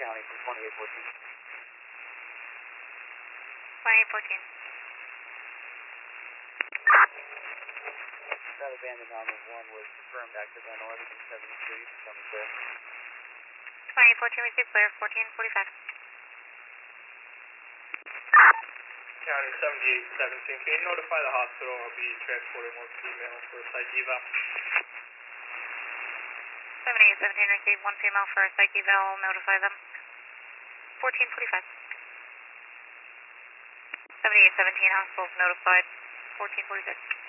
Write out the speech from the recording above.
County from 2814. 2814. That abandoned 911 was confirmed active on 1173. Tell me, clear. 2814, receive clear, 1445. County 7817. Can you notify the hospital I'll be transporting one female for a psych eval? 7817, receive one female for a psych eval, notify them. 1445. 7817, hospital's notified. 1446.